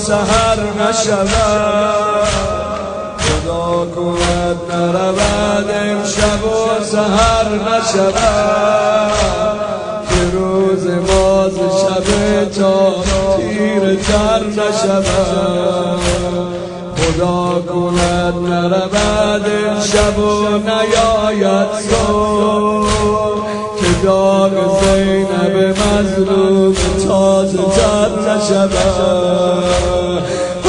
سحر نشود، خدا کند نرود امشب و سحر نشود، که روز باز شب تا تیر تر نشود. خدا کند نرود امشب و نیاید صبح، که داغ زینب مظلوم تازه تر نشود.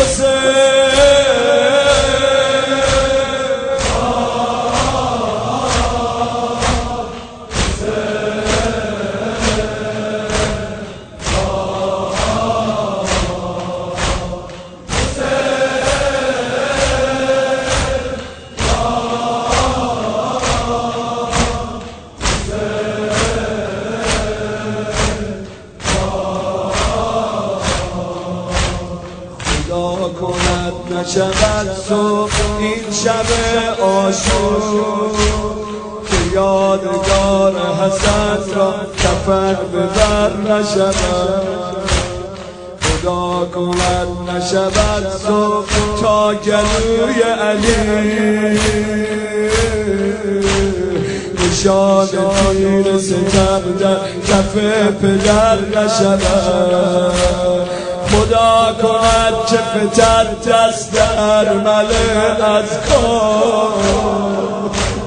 کند نشود صبح این شب عاشور، که یادگار حسن را کفن به بر نشود. خدا کند نشود صبح تا گلوی علی نشان تیر ستم در کف پدر نشود. خدا کند که فتد دست ارمل از کار،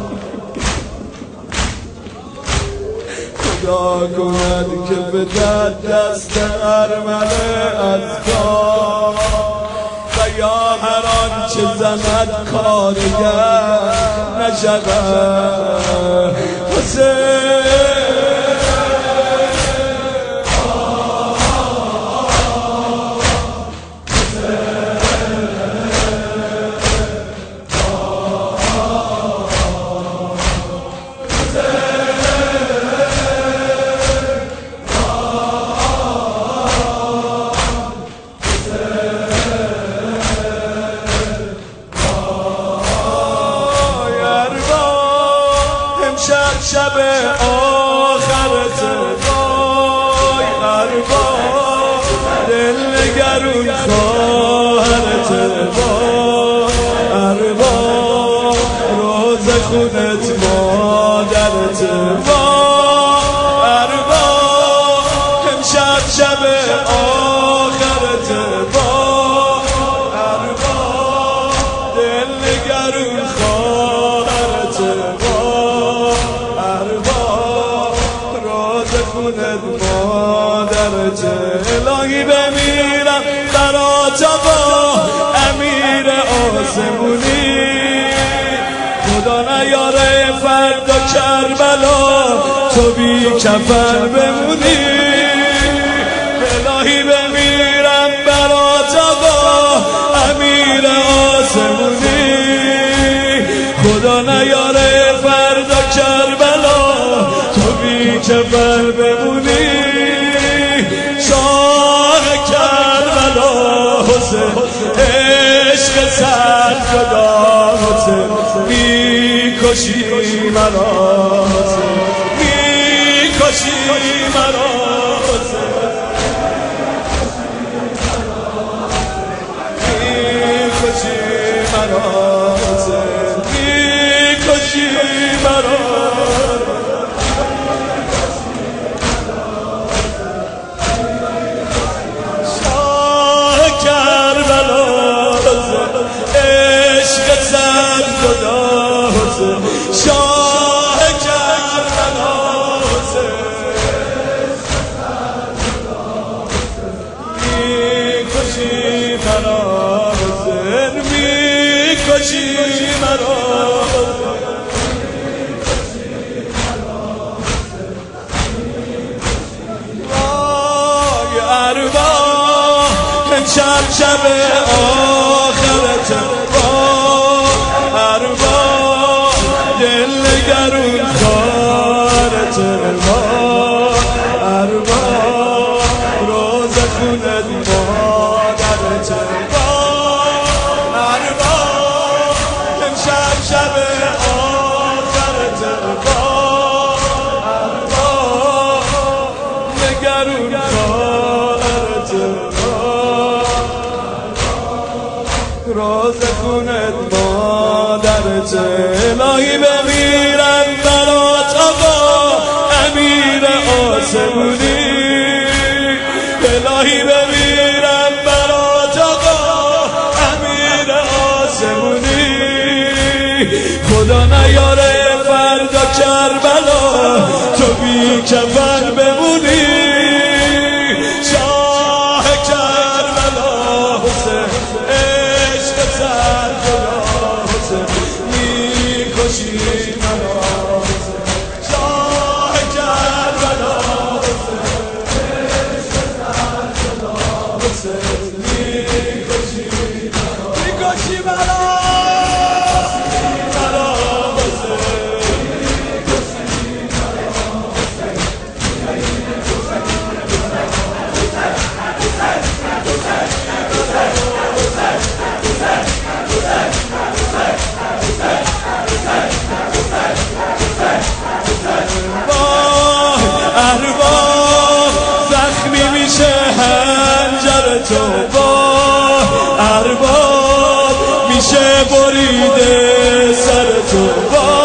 خدا کند که فتد دست ارمل از کار، و یا هر آنچه زند کارگر نشود. شب آخرت وای ارباب، دل نگرون خواهرت وای ارباب، روز خونت مادرت وای ارباب، امشب شب آخرت وای ارباب، دل نگرون خواهرت وای ارباب، روز خونت مادرت. الهی بمیرم برات آقا امیر آسمونی، خدا نیاره فردا کربلا تو بی کفن بمونی. الهی بمیرم برات آقا امیر آسمونی، خدا نیاره فردا کربلا تو بی کفن بمونی. شاه کربلا حسین عشق سر خدا حسین، میکشی مرا حسین، میکشی مرا حسین، میکشی مرا حسین، میکشی مرا. شاه کربلا میکشی مرا حسین، میکشی مرا. وای ارباب امشب شب آخرت وای ارباب، دل نگرون خواهرت وای ارباب، روز خونت مادرت وای ارباب، امشب شب آخرت وای ارباب، نگرون خواهرت وای راز خونت مادرت الهی بمیرم برات آقا امیر آسمونی الهی بمیرم برات آقا امیر آسمونی خدا نیاره فردا کربلا تو بی کفن بمونی شاه کربلا حسین عشق سر جدا حسین میکشی منو حسین شاه کربلا حسین عشق سر جدا حسین میکشی منو تو با ارباب میشه بریده سر تو با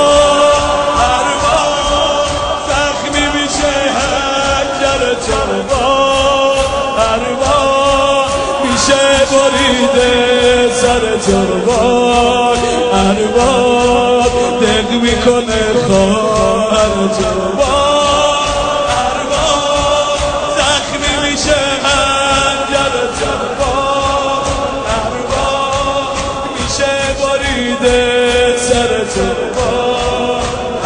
ارباب زخمی میشه حنجر تو با ارباب میشه بریده سر تو با ارباب دق میکنه خواهر تو با سر تو با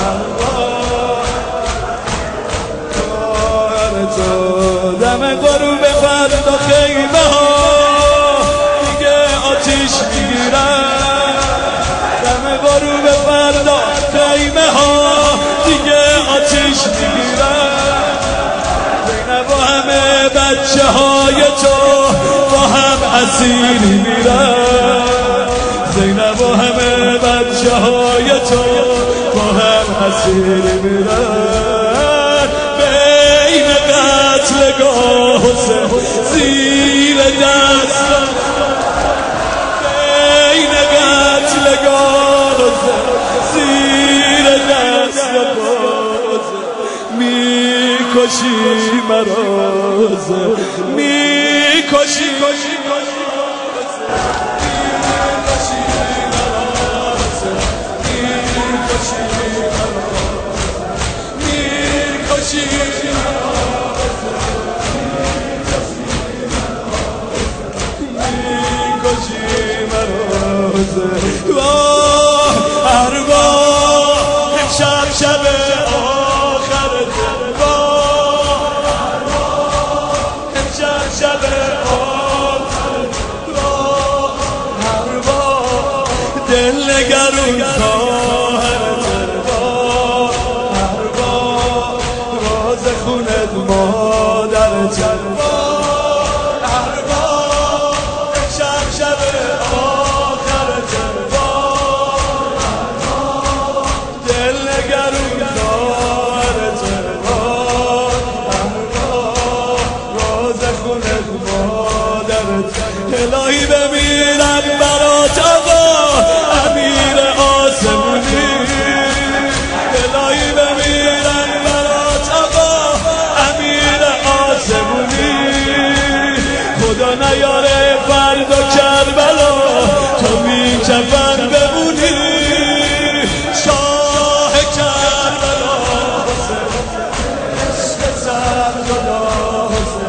دم غروب فردا خیمه ها دیگه آتیش میگیرن دم غروب فردا خیمه ها دیگه آتیش میگیرن زینب و همه بچه های تو با هم اسیر میرن زینب و همه بچه های تو با هم اسیر میرن بین قتلگاه حسین زیر دستان بین قتلگاه حسین زیر دستان میکشی مرا میکشی ارباب امشب شب آخرت امشب شب آخرت ارباب دل نگرون خواهرت ارباب راز خونت مادرت ارباب امشب شب آخرت دل نگرون خواهرت راز خونت مادرت الهی بمیرم برات آقا امیر آسمونی الهی بمیرم برات آقا امیر آسمونی خدا نیاره فردا کربلا تو بی کفن بمونی شاه کربلا عشق سر جدا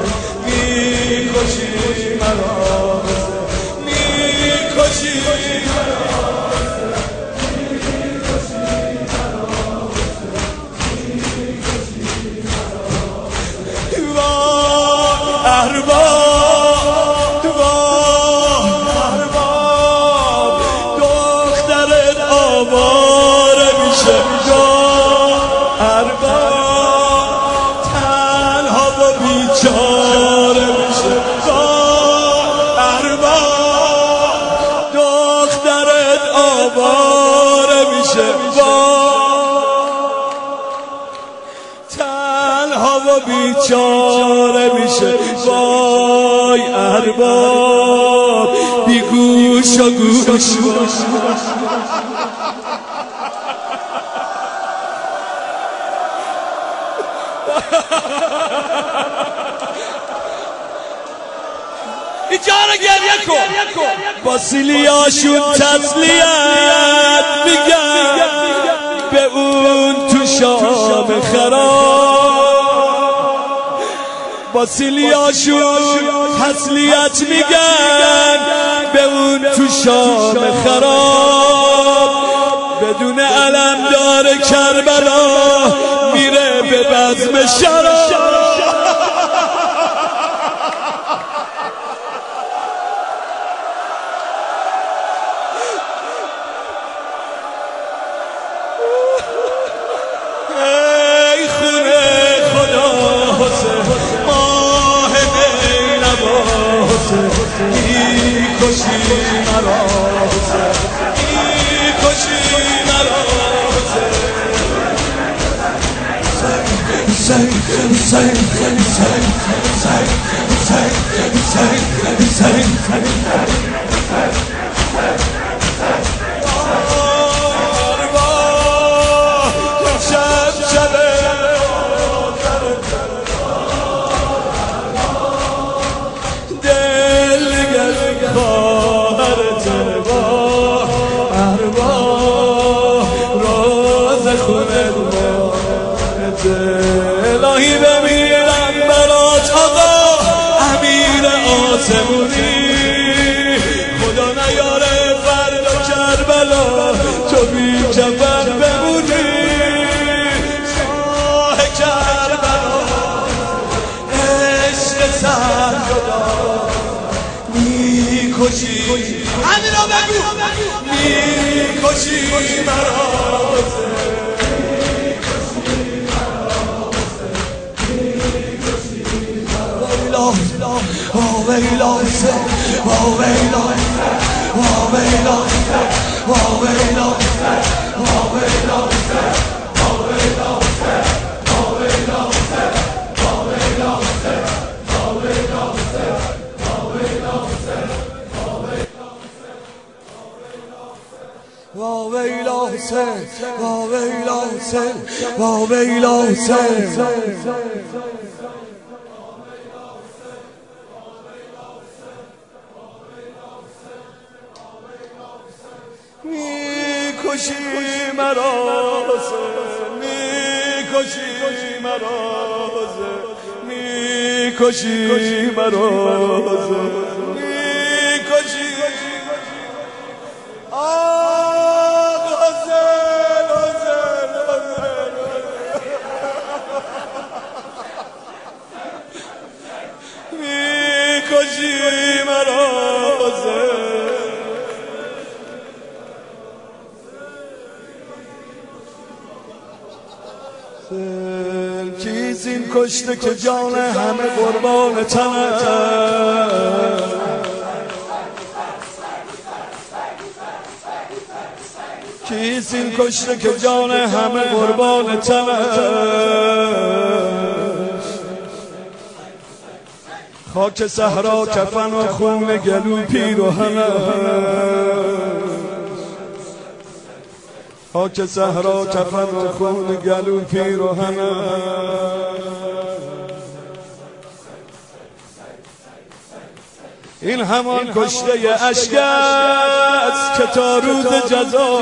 میکشی مرا میکشی دخترت آواره میشه ارباب تنها و بیچاره میشه ارباب دخترت آواره میشه تنها و بیچاره میشه وای ارباب بیگوش گوش و گوش ایجاره گریه کن با سیلیاشون تسلیت میگن به اون تو شام خراب، با سیلیاشون تسلیت میگن به اون تو شام خراب. بدون علمدار کربلا میره به بزم شراب. میکشی مرا میکشی مرا حسین حسین حسین حسین الهی بمیرم برات آقا امیر آسمونی، خدا نیاره فردا کربلا تو بی کفن بمونی. شاه کربلا عشق سرجدا میکشی همین رو بگو میکشی مرا میکشی مرا میکشی مرا میکشی مرا میکشی میکشی مرا کیست این کشته که جان همه قربان تنه؟ کیست این کشته که جان همه قربان تنه؟ خاک صحرا کفن و خون گلو پیراهنه، خاک صحرا کفن و خون گلو پیراهنه. این همان کشته اشک است که تا روز جزا،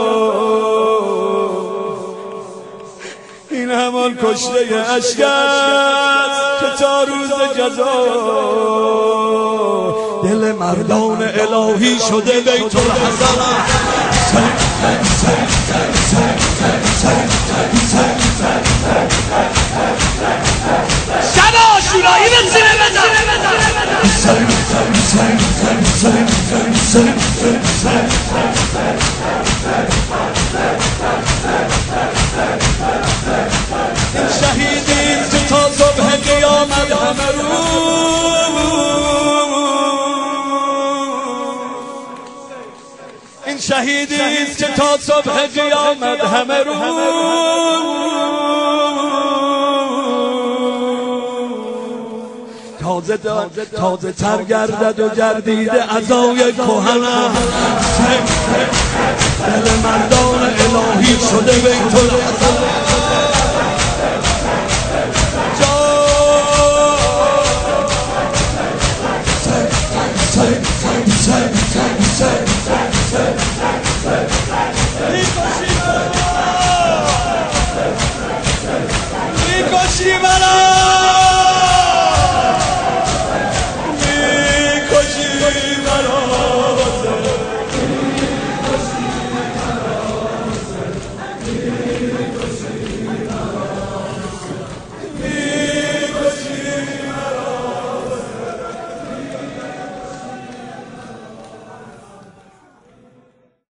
این همان کشته اشک است که تا روز جزا دل مردان الهی شده بیت الحزن. شب آشورایی به سینه بزن. این شهیدی که تا صبح قیامت همه این شهیدی که تا صبح قیامت همه تازه تازه تر گردد و گردیده عزای کهنم دل مردان الهی شده بیت الحسین